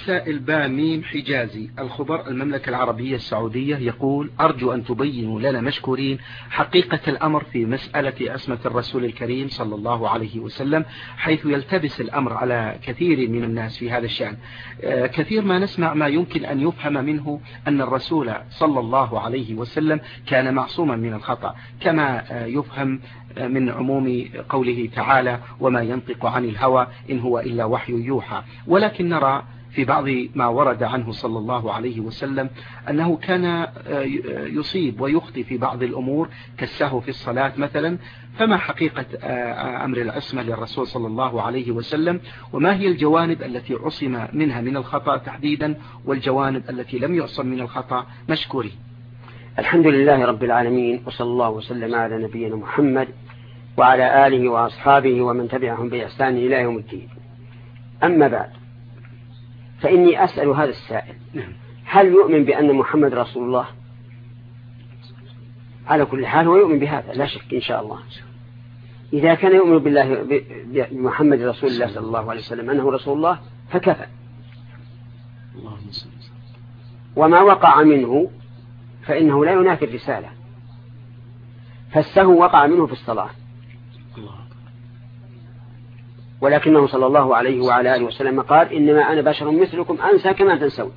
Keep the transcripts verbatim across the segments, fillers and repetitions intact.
السائل باميم حجازي الخبر المملكة العربية السعودية يقول: أرجو أن تبينوا لنا مشكورين حقيقة الأمر في مسألة عصمة الرسول الكريم صلى الله عليه وسلم، حيث يلتبس الأمر على كثير من الناس في هذا الشأن. كثير ما نسمع ما يمكن أن يفهم منه أن الرسول صلى الله عليه وسلم كان معصوما من الخطأ، كما يفهم من عموم قوله تعالى: وما ينطق عن الهوى إن هو إلا وحي يوحى. ولكن نرى في بعض ما ورد عنه صلى الله عليه وسلم أنه كان يصيب ويخطئ في بعض الأمور كالسهو في الصلاة مثلا. فما حقيقة أمر العصمة للرسول صلى الله عليه وسلم، وما هي الجوانب التي عصم منها من الخطأ تحديدا، والجوانب التي لم يعصم من الخطأ؟ مشكورين. الحمد لله رب العالمين، وصلى الله وسلم على نبينا محمد وعلى آله وأصحابه ومن تبعهم بإحسان إلى يوم الدين. أما بعد، فإني أسأل هذا السائل: هل يؤمن بأن محمد رسول الله؟ على كل حال هو يؤمن بهذا لا شك إن شاء الله. إذا كان يؤمن بالله بمحمد رسول الله صلى الله عليه وسلم أنه رسول الله فكفى. وما وقع منه فإنه لا ينافي الرسالة، فالسهو وقع منه في الصلاة، ولكنه صلى الله عليه وعلى آله وسلم قال: إنما أنا بشر مثلكم أنسى كما تنسون.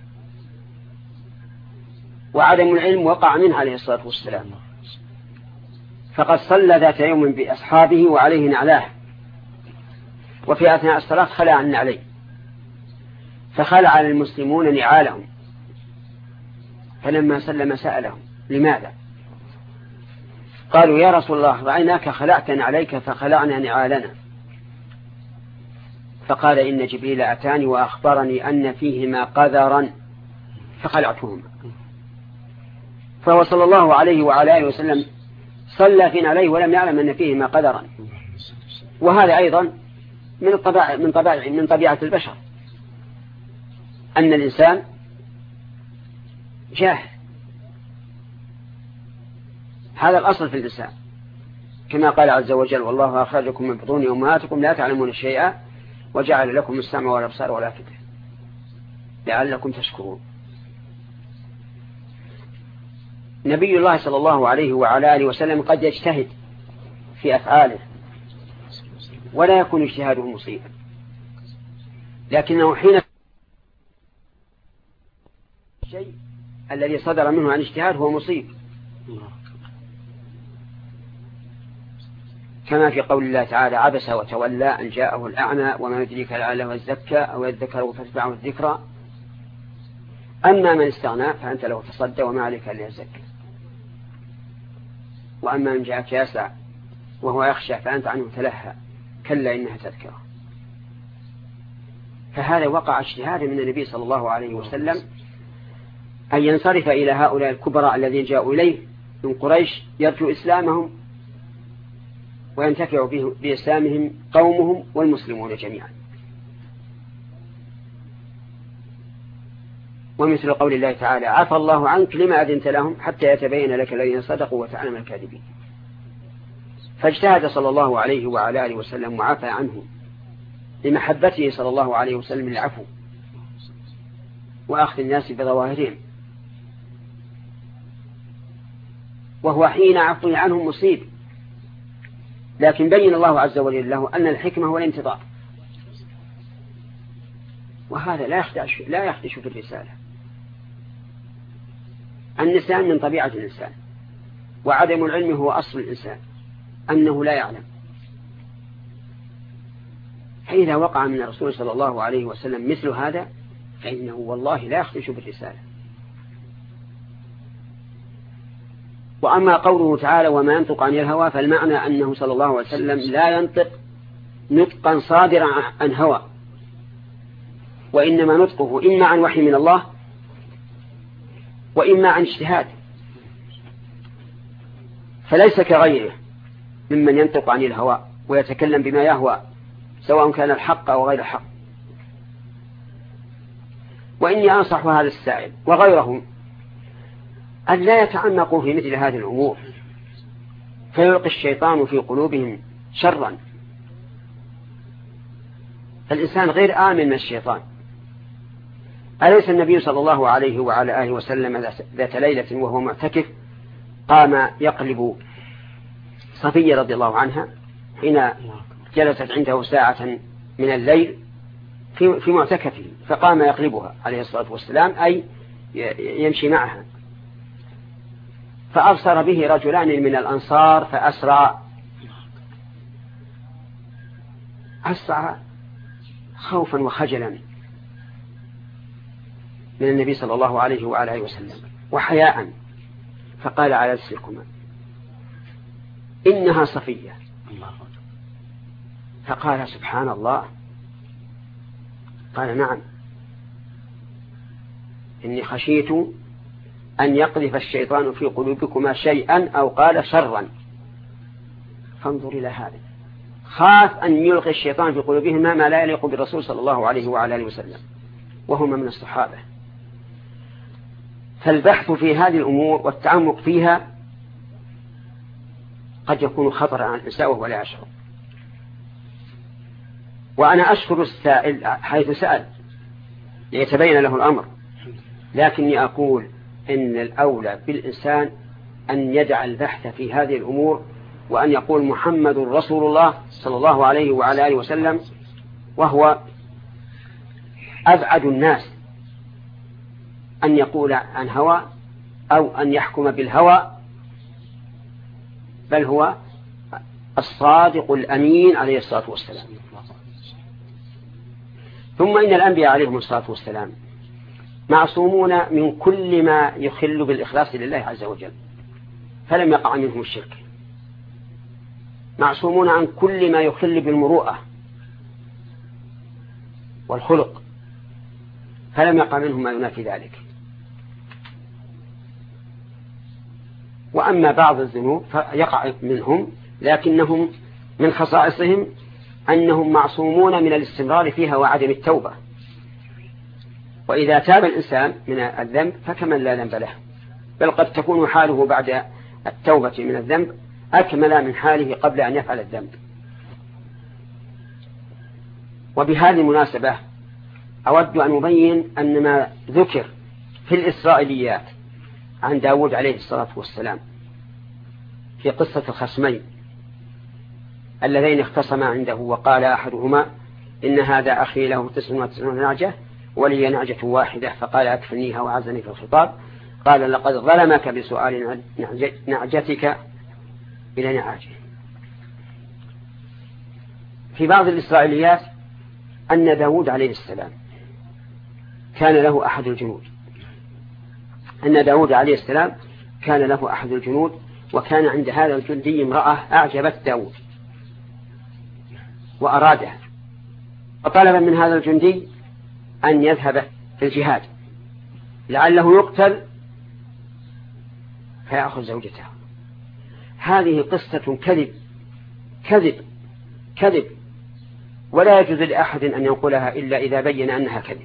وعدم العلم وقع منه عليه الصلاة والسلام، فقد صلى ذات يوم بأصحابه وعليه نعلاه، وفي أثناء الصلاة خلع عن نعليه، فخلع المسلمون نعالهم، فلما سلم سألهم: لماذا؟ قالوا: يا رسول الله، رأيناك خلعت نعليك فخلعنا نعالنا. فقال: إن جبريل أتاني وأخبرني أن فيهما قذرا فخلعتهما. فهو صلى الله عليه وعلى آله وسلم صلى في نعليه ولم يعلم أن فيهما قذرا. وهذا أيضا من الطبيعة من طبيعة من طبيعة البشر، أن الإنسان جاهل، هذا الأصل في الإنسان، كما قال عز وجل: والله أخرجكم من بطون أمهاتكم لا تعلمون شيئا وجعل لكم السمع والأبصار والأفئدة لعلكم تشكرون. نبي الله صلى الله عليه وعلى آله وسلم قد يجتهد في أفعاله ولا يكون اجتهاده مصيبا، لكنه حين الشيء الذي صدر منه عن اجتهاد هو مصيب، كما في قول الله تعالى: عبس وتولى أن جاءه الأعمى وما يدريك لعله يزكى أو يذكر فتتبعه الذكرى. أما من استغنى فأنت له تصدى وما عليك إلا يزكى، وأما من جاءك يسعى وهو يخشى فأنت عنه تلهى كلا إنها تذكرة. فهذا وقع اجتهاد من النبي صلى الله عليه وسلم أن ينصرف إلى هؤلاء الكبراء الذين جاءوا إليه من قريش يرجو إسلامهم وينتفع بإسلامهم قومهم والمسلمون جميعا. ومثل قول الله تعالى: عفى الله عنك لما أذنت لهم حتى يتبين لك الذين صدقوا وتعلم الكاذبين. فاجتهد صلى الله عليه وعلى آله وسلم وعفى عنه لمحبته صلى الله عليه وسلم العفو وأخذ الناس بظواهرهم، وهو حين عفو عنهم مصيب، لكن بين الله عز وجل له أن الحكمة هو الانتظار، وهذا لا يخدش لا يخدش في الرسالة. النسيان من طبيعة الإنسان، وعدم العلم هو أصل الإنسان، أنه لا يعلم. فإذا وقع من الرسول صلى الله عليه وسلم مثل هذا فإنه والله لا يخدش بالرسالة. وأما قوله تعالى: وما ينطق عن الهوى، فالمعنى أنه صلى الله عليه وسلم لا ينطق نطقا صادرا عن هوى، وإنما نطقه إما عن وحي من الله وإما عن اجتهاد، فليس كغيره ممن ينطق عن الهوى ويتكلم بما يهوى سواء كان الحق أو غير الحق. وإني أنصح هذا السائل وغيرهم أن لا يتعمقوا في مثل هذه الأمور فيلقي الشيطان في قلوبهم شرا. فالإنسان غير آمن من الشيطان، أليس النبي صلى الله عليه وعلى آله وسلم ذات ليلة وهو معتكف قام يقلب صفية رضي الله عنها حين جلست عنده ساعة من الليل في في معتكفه، فقام يقلبها عليه الصلاة والسلام، أي يمشي معها، فأبصر به رجلان من الأنصار فأسرع أسرع خوفا وخجلا من النبي صلى الله عليه وعلى آله وسلم وحياء، فقال على رسلكما إنها صفية. فقال سبحان الله، قال نعم إني خشيت أن يقذف الشيطان في قلوبكما شيئا أو قال شرا. فانظر إلى هذا، خاف أن يلقي الشيطان في قلوبهما ما لا يليق بالرسول صلى الله عليه وعلى آله وسلم وهما من الصحابة. فالبحث في هذه الأمور والتعمق فيها قد يكون خطرا على الإنسان وهو لا يشعر. وأنا أشكر السائل حيث سأل ليتبين له الأمر، لكني أقول إن الأولى بالإنسان أن يدع البحث في هذه الأمور وأن يقول محمد رسول الله صلى الله عليه وعلى آله وسلم، وهو أبعد الناس أن يقول عن هوى أو أن يحكم بالهوى، بل هو الصادق الأمين عليه الصلاة والسلام. ثم إن الأنبياء عليهم الصلاة والسلام معصومون من كل ما يخل بالإخلاص لله عز وجل، فلم يقع منهم الشرك، معصومون عن كل ما يخل بالمروءة والخلق، فلم يقع منهم ما ينافي ذلك. وأما بعض الذنوب فيقع منهم، لكنهم من خصائصهم أنهم معصومون من الاستمرار فيها وعدم التوبة، وإذا تاب الإنسان من الذنب فكمن لا ذنب له، بل قد تكون حاله بعد التوبة من الذنب أكمل من حاله قبل أن يفعل الذنب. وبهذه المناسبة أود أن أبين أن ما ذكر في الإسرائيليات عن داود عليه الصلاة والسلام في قصة الخصمين اللذين اختصما عنده، وقال أحدهما إن هذا أخي له تسع وتسعون نعجة ولي نعجة واحدة، فقال أكفنيها وعزني في الخطاب، قال لقد ظلمك بسؤال نعجتك إلى نعاجه. في بعض الإسرائيليات أن داود عليه السلام كان له أحد الجنود أن داود عليه السلام كان له أحد الجنود وكان عند هذا الجندي امرأة أعجبت داود وأرادها، فطلب من هذا الجندي أن يذهب في الجهاد لعله يقتل فيأخذ زوجته. هذه قصة كذب كذب كذب، ولا يجوز لأحد أن ينقلها إلا إذا بين أنها كذب،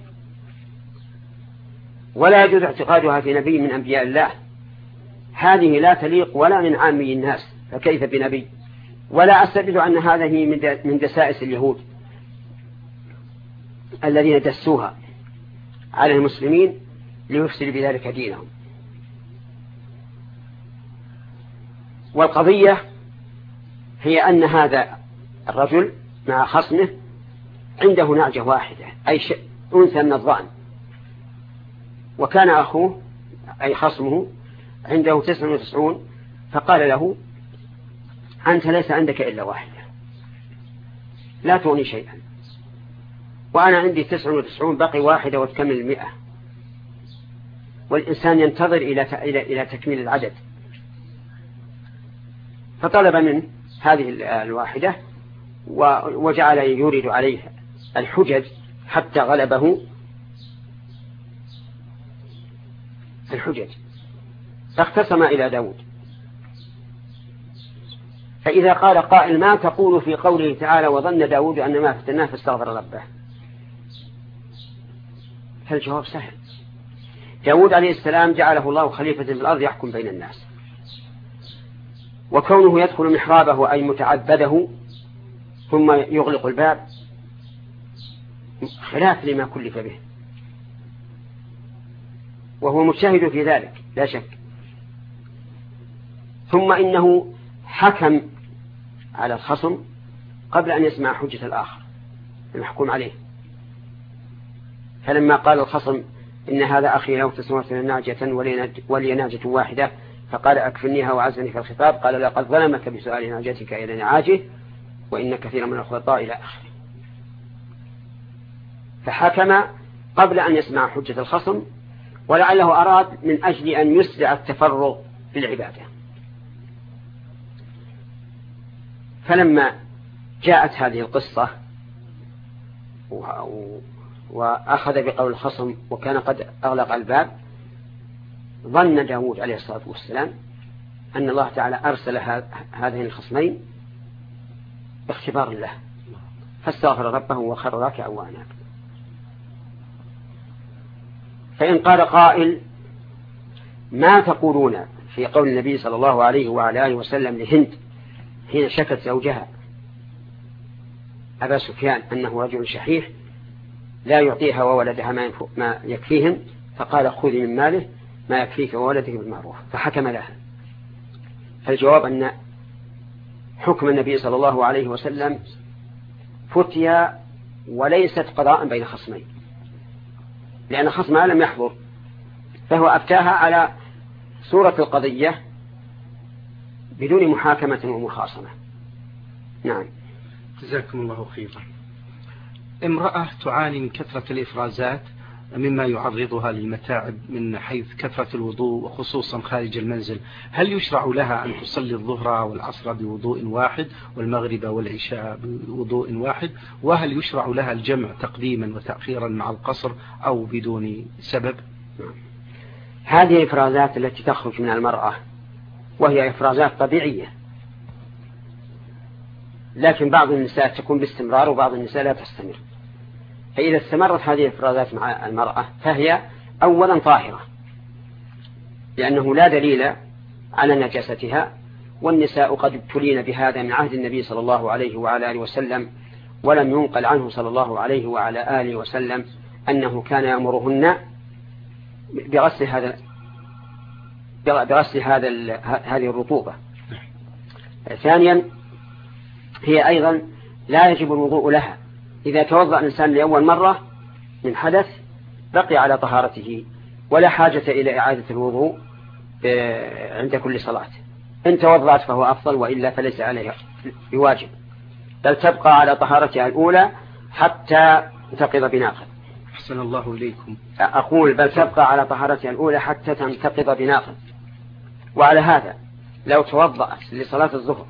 ولا يجوز اعتقادها في نبي من أنبياء الله. هذه لا تليق ولا من عامي الناس، فكيف بنبي؟ ولا أستدل أن هذه من دسائس اليهود الذين دسوها على المسلمين ليفسد بذلك دينهم. والقضية هي أن هذا الرجل مع خصمه عنده نعجة واحدة، أي شيء أنثى من الضأن، وكان أخوه أي خصمه عنده تسع وتسعون، فقال له أنت ليس عندك إلا واحدة لا تغني شيئا، وأنا عندي تسع وتسعون بقي واحدة وتكمل المئة، والإنسان ينتظر إلى إلى تكميل العدد. فطلب منه هذه الواحدة وجعل يورد عليه الحجج حتى غلبه الحجج، فاختصم إلى داود. فإذا قال قائل ما تقول في قوله تعالى وظن داود أن ما فتناه فاستغفر ربه؟ فالجواب سهل، داود عليه السلام جعله الله خليفة في الأرض يحكم بين الناس، وكونه يدخل محرابه أي متعبده ثم يغلق الباب خلاف لما كلف به، وهو مجتهد في ذلك لا شك. ثم إنه حكم على الخصم قبل أن يسمع حجة الآخر المحكوم عليه. فلما قال الخصم إن هذا أخي لو تسمعت ناجة ولي ناجة واحدة فقال أكفنيها وعزني في الخطاب، قال لقد ظلمك بسؤال ناجتك إلى نعاجه وإن كثيرا من الخطاء إلى آخره. فحكم قبل أن يسمع حجة الخصم، ولعله أراد من أجل أن يسرع التفرغ في العبادة. فلما جاءت هذه القصة وأخذ بقول الخصم وكان قد أغلق الباب، ظن داود عليه الصلاة والسلام أن الله تعالى أرسل هذين الخصمين باختبار له، فاستغفر ربه وخر راكعا وأناب. فإن قال قائل ما تقولون في قول النبي صلى الله عليه وعلى آله وسلم لهند حين شكت زوجها أبا سفيان أنه رجل شحيح لا يعطيها وولدها ما يكفيهم، فقال خذي من ماله ما يكفيك وولدك بالمعروف، فحكم لها. فالجواب أن حكم النبي صلى الله عليه وسلم فتيا وليست قضاء بين خصمين، لأن خصمها لم يحضر، فهو أفتاها على صورة القضية بدون محاكمة ومخاصمة. نعم. جزاكم الله خيرا. امرأة تعاني من كثرة الإفرازات مما يعرضها للمتاعب من حيث كثرة الوضوء وخصوصا خارج المنزل، هل يشرع لها أن تصلي الظهر والعصر بوضوء واحد والمغرب والعشاء بوضوء واحد؟ وهل يشرع لها الجمع تقديما وتأخيرا مع القصر أو بدون سبب؟ هذه الإفرازات التي تخرج من المرأة وهي إفرازات طبيعية، لكن بعض النساء تكون باستمرار وبعض النساء لا تستمر. فإذا استمرت هذه الإفرازات مع المرأة فهي أولا طاهرة، لأنه لا دليل على نجاستها، والنساء قد ابتلين بهذا من عهد النبي صلى الله عليه وعلى آله وسلم، ولم ينقل عنه صلى الله عليه وعلى آله وسلم أنه كان يأمرهن بغسل هذا بغسل هذا هذه الرطوبة. ثانيا هي أيضا لا يجب الوضوء لها. إذا توضأ الإنسان لأول مرة من حدث بقي على طهارته ولا حاجة إلى إعادة الوضوء عند كل صلاة. إن توضأت فهو أفضل، وإلا فليس عليها بواجب، بل تبقى على طهارتها الأولى حتى تنتقض بناقض. أحسن الله إليكم. أقول بل تبقى على طهارتها الأولى حتى تنتقض بناقض. وعلى هذا لو توضأت لصلاة الظهر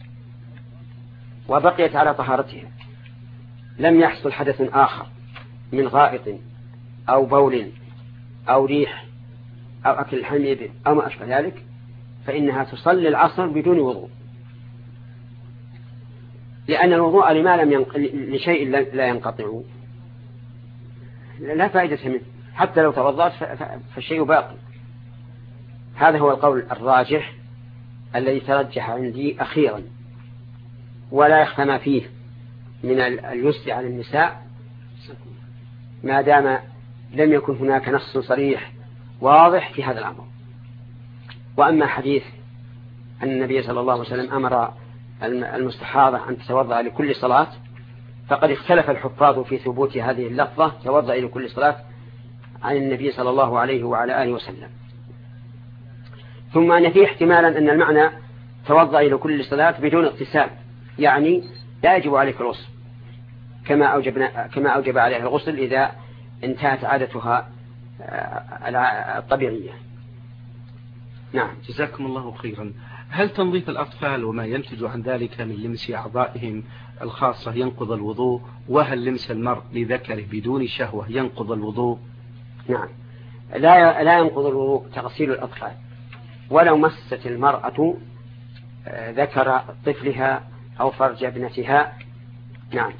وبقيت على طهارتها لم يحصل حدث آخر من غائط أو بول أو ريح أو أكل حميد أو ما أشبه ذلك، فإنها تصلي العصر بدون وضوء، لأن الوضوء لما لم ينق... لشيء لا ينقطع لا فائدة منه، حتى لو توضأت فالشيء باقي. هذا هو القول الراجح الذي ترجح عندي أخيرا، ولا يخفى ما فيه من اليسر على النساء ما دام لم يكن هناك نص صريح واضح في هذا الأمر. وأما حديث أن النبي صلى الله عليه وسلم أمر المستحاضة أن تتوضأ لكل صلاة، فقد اختلف الحفاظ في ثبوت هذه اللفظة توضأ لكل صلاة عن النبي صلى الله عليه وعلى آله وسلم. ثم أن فيه احتمالا أن المعنى توضأ لكل صلاة بدون اغتسال، يعني لا يجب عليك الغسل كما أوجبنا كما أوجب عليها الغسل إذا انتهت عادتها الطبيعية. نعم. جزاكم الله خيرا. هل تنظيف الأطفال وما ينتج عن ذلك من لمس أعضائهم الخاصة ينقض الوضوء؟ وهل لمس المرء لذكره بدون شهوة ينقض الوضوء؟ نعم، لا لا ينقض الوضوء تغسيل الأطفال، ولو مست المرأة ذكر طفلها أو فرج ابنتها، نعم،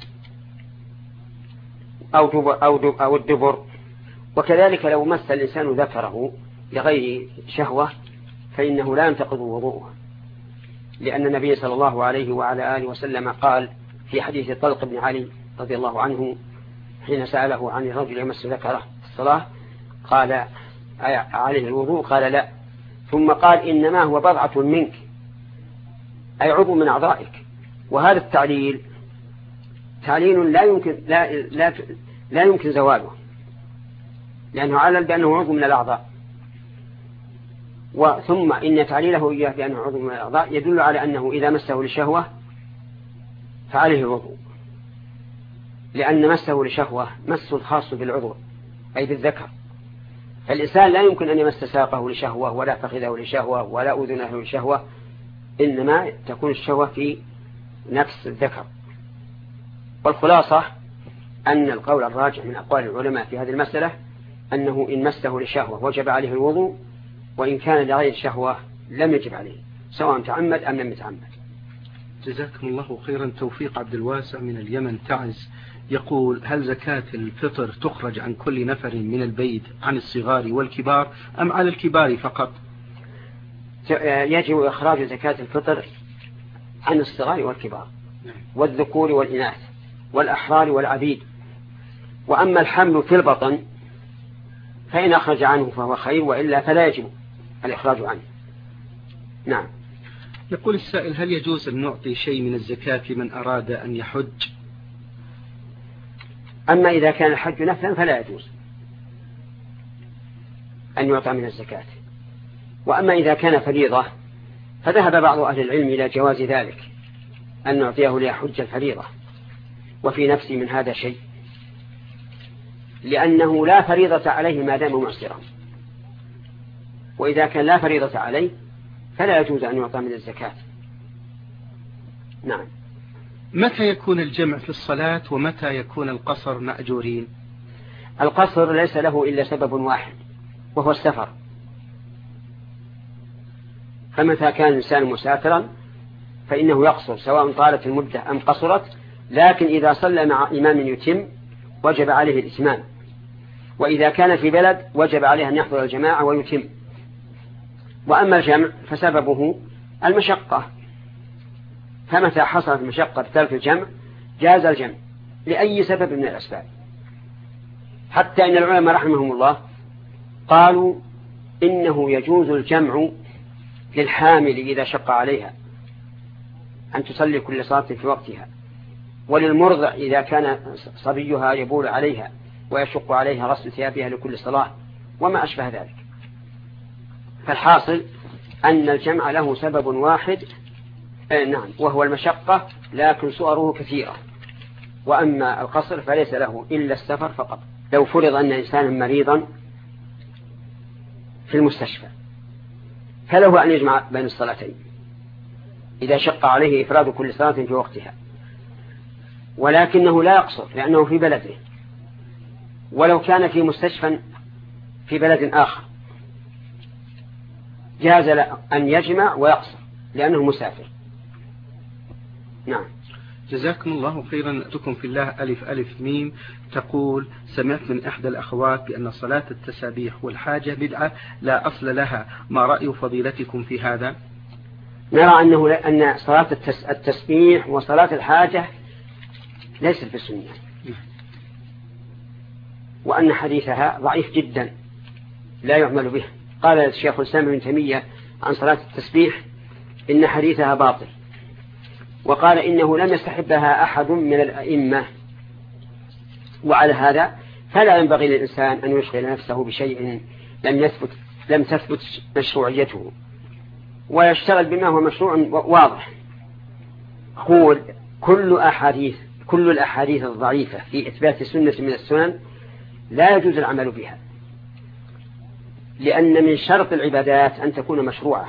أو دبر أو دبر أو الدبر. وكذلك لو مس الإنسان ذكره لغير شهوة فإنه لا ينتقض وضوءه، لأن النبي صلى الله عليه وعلى آله وسلم قال في حديث طلق بن علي رضي الله عنه حين سأله عن الرجل يمس ذكره في الصلاة، قال عليه الوضوء؟ قال لا. ثم قال إنما هو بضعة منك، أي عضو من أعضائك. وهذا التعليل تعليل لا يمكن لا لا لا يمكن زواله، لأنه علل بأنه عضو من الأعضاء. وثم إن تعليله إياه بأنه عضو من الأعضاء يدل على أنه إذا مسه لشهوة فعليه الوضوء، لأن مسه لشهوة مس خاص بالعضو أي بالذكر. فالإنسان لا يمكن أن يمس ساقه لشهوة ولا فخذه لشهوة ولا أذنه لشهوة، إنما تكون الشهوة في نفس الذكر. والخلاصة أن القول الراجح من أقوال العلماء في هذه المسألة أنه إن مسه لشهوة وجب عليه الوضوء، وإن كان لغير شهوة لم يجب عليه، سواء تعمد أم لم يتعمد. جزاكم الله خيرا. توفيق عبد الواسع من اليمن تعز يقول: هل زكاة الفطر تخرج عن كل نفر من البيت عن الصغار والكبار أم على الكبار فقط؟ يجب إخراج زكاة الفطر عن الصغار والكبار والذكور والإناث والأحرار والعبيد. وأما الحمل في البطن فإن أخرج عنه فهو خير، وإلا فلا يجب الإخراج عنه. نعم. يقول السائل: هل يجوز أن نعطي شيء من الزكاة لمن أراد أن يحج؟ أما إذا كان الحج نفلا فلا يجوز أن يعطى من الزكاة. وأما إذا كان فريضة فذهب بعض أهل العلم إلى جواز ذلك، أن نعطيه ليحج الفريضة. وفي نفسي من هذا شيء، لأنه لا فريضة عليه ما دام معسرا، وإذا كان لا فريضة عليه فلا يجوز أن يعطى من الزكاة. نعم. متى يكون الجمع في الصلاة ومتى يكون القصر مأجورين؟ القصر ليس له إلا سبب واحد وهو السفر، فمتى كان الإنسان مسافرا فإنه يقصر سواء طالت المدة أم قصرت، لكن إذا صلى مع إمام يتم وجب عليه الإتمام، وإذا كان في بلد وجب عليه أن يحضر الجماعة ويتم. وأما الجمع فسببه المشقة، فمتى حصلت مشقة بترك الجمع جاز الجمع لأي سبب من الأسباب. حتى إن العلماء رحمهم الله قالوا إنه يجوز الجمع للحامل إذا شق عليها أن تصلي كل صلاة في وقتها، وللمرضع إذا كان صبيها يبول عليها ويشق عليها غسل ثيابها لكل صلاة وما أشبه ذلك. فالحاصل أن الجمع له سبب واحد، نعم، وهو المشقة، لكن صوره كثيرة. وأما القصر فليس له إلا السفر فقط. لو فرض أن إنسانا مريضا في المستشفى فله أن يجمع بين الصلاتين إذا شق عليه إفراد كل صلاة في وقتها، ولكنه لا يقصر لأنه في بلده. ولو كان في مستشفى في بلد آخر جاز له أن يجمع ويقصر لأنه مسافر. نعم. جزاكم الله خيرا. أتكم في الله ألف ألف ميم تقول: سمعت من إحدى الأخوات بأن صلاة التسابيح والحاجة بدعة لا أصل لها، ما رأي فضيلتكم في هذا؟ نرى أنه أن صلاة التسبيح وصلاة الحاجة ليست بسنة، وأن حديثها ضعيف جدا لا يعمل به. قال الشيخ الإسلام ابن تيمية عن صلاة التسبيح إن حديثها باطل، وقال إنه لم يستحبها أحد من الأئمة. وعلى هذا فلا ينبغي للإنسان أن يشغل نفسه بشيء لم يثبت لم تثبت مشروعيته، ويشتغل بما هو مشروع واضح. قول كل أحاديث كل الأحاديث الضعيفة في إثبات سنة من السنن لا يجوز العمل بها، لأن من شرط العبادات أن تكون مشروعة،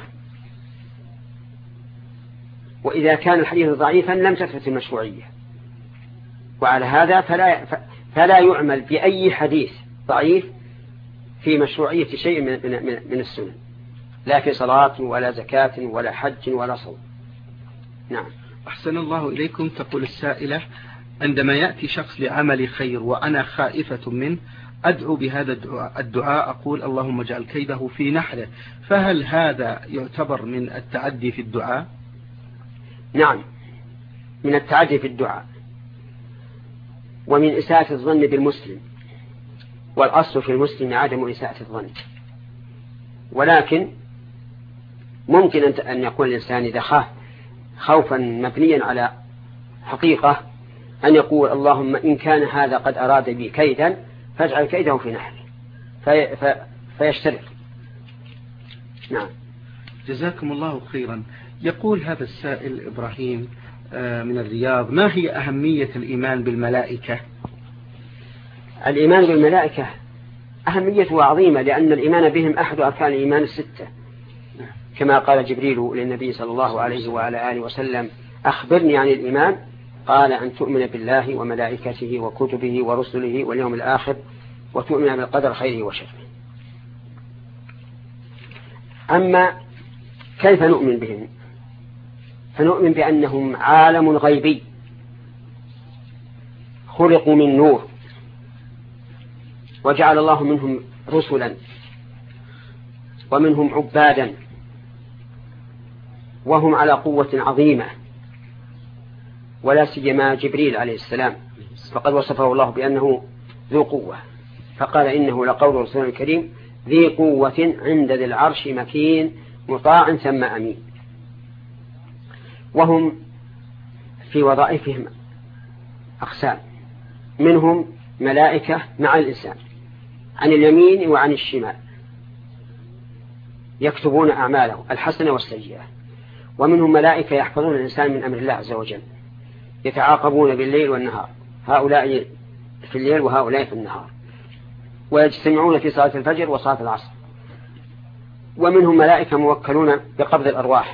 وإذا كان الحديث ضعيفا لم تثبت المشروعية. وعلى هذا فلا فلا يعمل بأي حديث ضعيف في مشروعية شيء من من من السنن، لا في صلاة ولا زكاة ولا حج ولا صوم. نعم. أحسن الله إليكم. تقول السائلة: عندما يأتي شخص لعمل خير وأنا خائفة منه أدعو بهذا الدعاء، أقول اللهم اجعل كيده في نحره، فهل هذا يعتبر من التعدي في الدعاء؟ نعم، من التعدي في الدعاء ومن إساءة الظن بالمسلم، والأصل في المسلم عدم إساءة الظن. ولكن ممكن أن يقول الإنسان إذا خاف خوفا مبنيا على حقيقة أن يقول اللهم إن كان هذا قد أراد بي كيدا فاجعل كيده في نحره في في فيشترك. نعم. جزاكم الله خيرا. يقول هذا السائل إبراهيم من الرياض: ما هي أهمية الإيمان بالملائكة؟ الإيمان بالملائكة أهميته عظيمة، لأن الإيمان بهم أحد أركان الإيمان الستة، كما قال جبريل للنبي صلى الله عليه وعلى آله وسلم: أخبرني عن الإيمان، قال أن تؤمن بالله وملائكته وكتبه ورسله واليوم الآخر وتؤمن بالقدر خيره وشره. أما كيف نؤمن بهم؟ فنؤمن بأنهم عالم غيبي خلقوا من نور، وجعل الله منهم رسلا ومنهم عبادا، وهم على قوة عظيمة، ولا سيما جبريل عليه السلام فقد وصفه الله بأنه ذو قوة، فقال إنه لقول رسول كريم ذي قوة عند ذي العرش مكين مطاع ثم أمين. وهم في وظائفهم أقسام، منهم ملائكة مع الإنسان عن اليمين وعن الشمال يكتبون أعماله الحسنة والسيئة، ومنهم ملائكة يحفظون الإنسان من أمر الله عز وجل يتعاقبون بالليل والنهار، هؤلاء في الليل وهؤلاء في النهار، ويجتمعون في صلاة الفجر وصلاة العصر. ومنهم ملائكة موكلون بقبض الأرواح،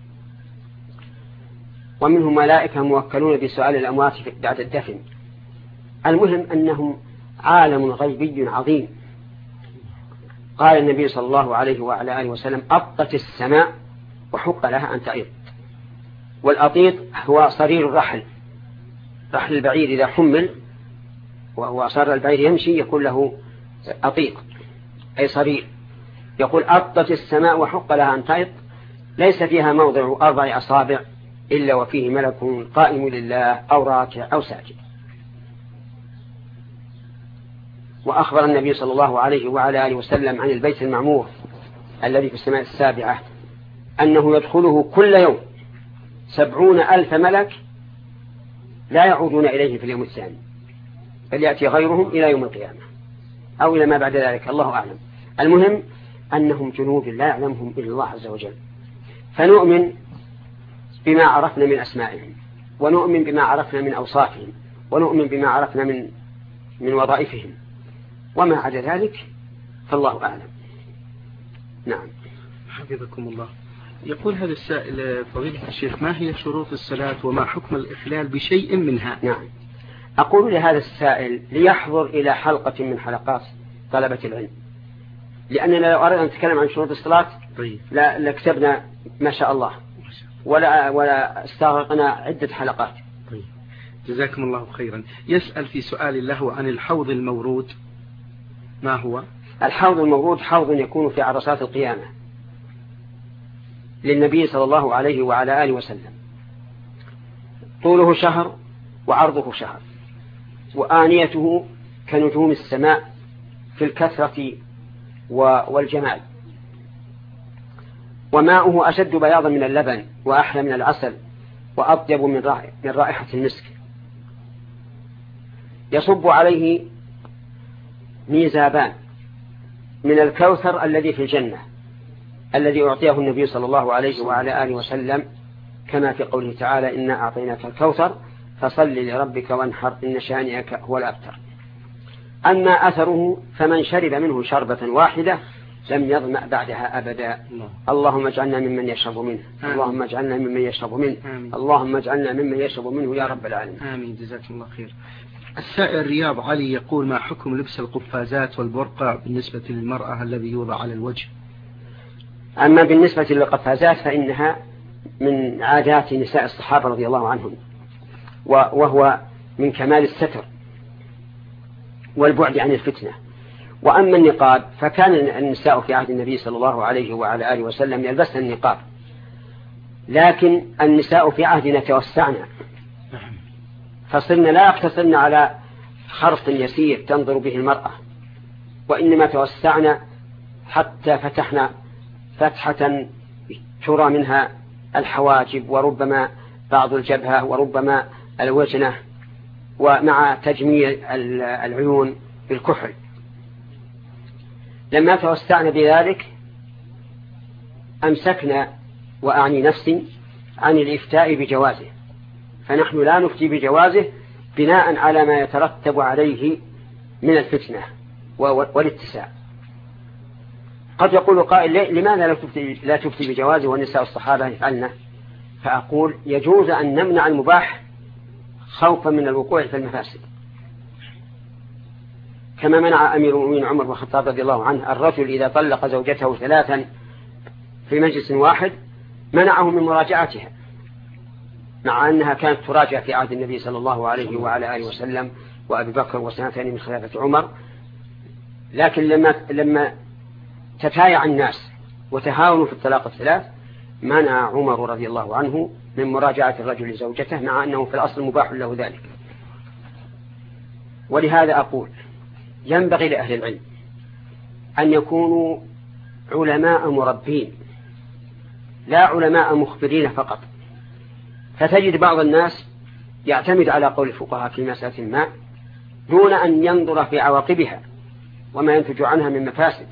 ومنهم ملائكة موكلون بسؤال الأموات بعد الدفن. المهم أنهم عالم غيبي عظيم. قال النبي صلى الله عليه وعلى آله وسلم: أطت السماء وحق لها أن تعيط. والأطيط هو صرير الرحل، رحل البعير إذا حمل وهو صار البعير يمشي يكون له أطيط أي صرير. يقول: أطت السماء وحق لها أن تعيط، ليس فيها موضع أربع أصابع إلا وفيه ملك قائم لله أو راكع أو ساجد. وأخبر النبي صلى الله عليه وعلى آله وسلم عن البيت المعمور الذي في السماء السابعة أنه يدخله كل يوم سبعون ألف ملك لا يعودون إليه في اليوم الثاني، بل يأتي غيرهم إلى يوم القيامة أو إلى ما بعد ذلك، الله أعلم. المهم أنهم جنود لا يعلمهم إلا الله عز وجل. فنؤمن بما عرفنا من أسمائهم، ونؤمن بما عرفنا من أوصافهم، ونؤمن بما عرفنا من من وظائفهم، وما عدا ذلك فالله أعلم. نعم. حفظكم الله. يقول هذا السائل: فضيلة الشيخ، ما هي شروط الصلاة وما حكم الإخلال بشيء منها؟ نعم. أقول لهذا السائل ليحضر إلى حلقة من حلقات طلبة العلم، لأننا لو أردنا أن نتكلم عن شروط الصلاة طيب. لا لكتبنا ما شاء الله ولا ولا استغرقنا عدة حلقات. طيب. جزاكم الله خيرا. يسأل في سؤال له عن الحوض المورود، ما هو؟ الحوض المورود حوض يكون في عرصات القيامة للنبي صلى الله عليه وعلى آله وسلم، طوله شهر وعرضه شهر، وآنيته كنجوم السماء في الكثرة والجمال، وماؤه أشد بياضا من اللبن وأحلى من العسل وأطيب من رائحة المسك. يصب عليه ميزابان من الكوثر الذي في الجنة الذي أعطيه النبي صلى الله عليه وعلى آله وسلم، كما في قوله تعالى: إنا أعطيناك الكوثر فصل لربك وانحر إن شانئك هو الأبتر. أما أثره فمن شرب منه شربة واحدة لم يظمأ بعدها أبدا. اللهم اجعلنا ممن يشرب منه، اللهم اجعلنا ممن يشرب منه، اللهم اجعلنا ممن يشرب منه يا رب العالمين. آمين. جزاكم الله خير. السائل رياض علي يقول: ما حكم لبس القفازات والبرقع بالنسبة للمرأة الذي يوضع على الوجه؟ أما بالنسبة للقفازات فإنها من عادات نساء الصحابة رضي الله عنهم، وهو من كمال الستر والبعد عن الفتنة. وأما النقاب فكان النساء في عهد النبي صلى الله عليه وعلى آله وسلم يلبسن النقاب، لكن النساء في عهدنا توسعنا فصرنا لا يقتصرن على خرط يسير تنظر به المرأة، وإنما توسعنا حتى فتحنا فتحة ترى منها الحواجب وربما بعض الجبهة وربما الوجنة، ومع تجميل العيون بالكحل. لما توسعنا بذلك أمسكنا، وأعني نفسي، عن الإفتاء بجوازه، فنحن لا نفتي بجوازه بناء على ما يترتب عليه من الفتنة والاتساع. قد يقول قائل لماذا لا تفتي, لا تفتي بجوازه والنساء الصحابة يفعلنا؟ فأقول يجوز أن نمنع المباح خوفا من الوقوع في المفاسد، كما منع أمير المؤمنين عمر بن الخطاب رضي الله عنه الرجل إذا طلق زوجته ثلاثا في مجلس واحد منعه من مراجعتها، مع أنها كانت تراجع في عهد النبي صلى الله عليه وعلى آله وسلم وأبي بكر وسنتين من خلافة عمر. لكن لما لما تتايع الناس وتهاونوا في الطلاق الثلاث منع عمر رضي الله عنه من مراجعة الرجل لزوجته، مع أنه في الأصل مباح له ذلك. ولهذا أقول ينبغي لأهل العلم أن يكونوا علماء مربين لا علماء مخبرين فقط. فتجد بعض الناس يعتمد على قول الفقهاء في مسألة ما دون أن ينظر في عواقبها وما ينتج عنها من مفاسد،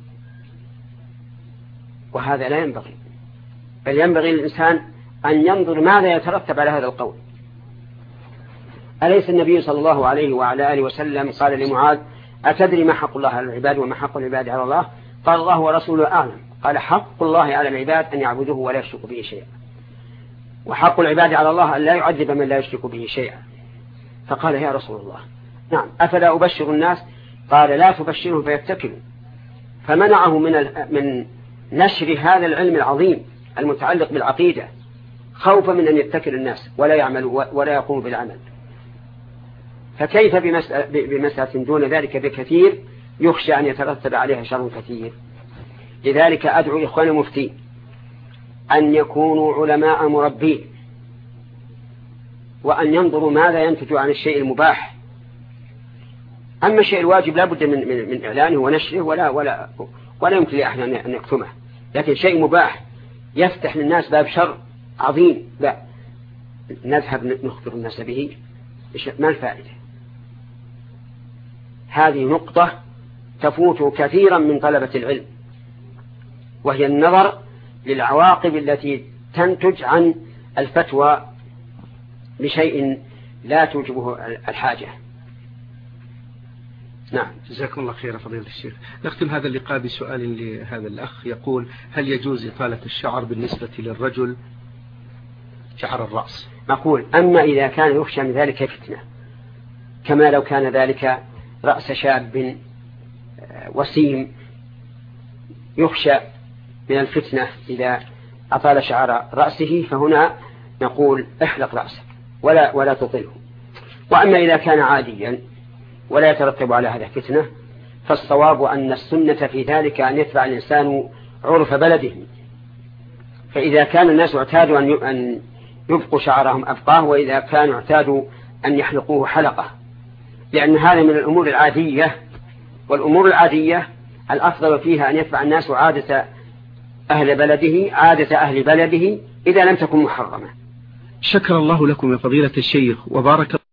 وهذا لا ينبغي، بل ينبغي للإنسان أن ينظر ماذا يترتب على هذا القول. أليس النبي صلى الله عليه وعلى آله وسلم قال لمعاذ أتدري ما حق الله على العباد وما حق العباد على الله؟ قال الله ورسوله أعلم. قال حق الله على العباد أن يعبدوه ولا يشركوا به شيئا، وحق العباد على الله أن لا يعذب من لا يشرك به شيئا. فقال يا رسول الله نعم أفلا أبشر الناس؟ قال لا تبشرهم فيتكلوا. فمنعه من من نشر هذا العلم العظيم المتعلق بالعقيدة خوفا من أن يتكل الناس ولا يعملوا ولا يقوموا بالعمل. فكيف بمسألة دون ذلك بكثير يخشى أن يترتب عليها شر كثير؟ لذلك أدعو إخوان المفتين أن يكونوا علماء مربين، وأن ينظروا ماذا ينتج عن الشيء المباح. أما الشيء الواجب لا بد من, من, من إعلانه ونشره ولا, ولا, ولا يمكن لأحد أن يكتمه. لكن شيء مباح يفتح للناس باب شر عظيم لا نذهب نخبر الناس به، ما الفائدة؟ هذه نقطة تفوت كثيرا من طلبة العلم، وهي النظر للعواقب التي تنتج عن الفتوى بشيء لا توجبه الحاجة. نعم. جزاكم الله خيرا فضيلة الشيخ. نختم هذا اللقاء بسؤال لهذا الأخ يقول هل يجوز إطالة الشعر بالنسبة للرجل شعر الرأس؟ نقول أما إذا كان يخشى من ذلك فتنة، كما لو كان ذلك رأس شاب وسيم يخشى من الفتنة إذا أطال شعر رأسه، فهنا نقول احلق رأسك ولا, ولا تطله. وأما إذا كان عاديا ولا يترتب على هذا فتنة، فالصواب أن السنة في ذلك أن يتبع الإنسان عرف بلده. فإذا كان الناس اعتادوا أن يبقوا شعرهم أبقاه، وإذا كانوا اعتادوا أن يحلقوه حلقة، لأن هذا من الأمور العادية، والأمور العادية الأفضل فيها أن يتبع الناس عادة أهل بلده عادة أهل بلده إذا لم تكن محرمة. شكر الله لكم يا فضيلة الشيخ وبارك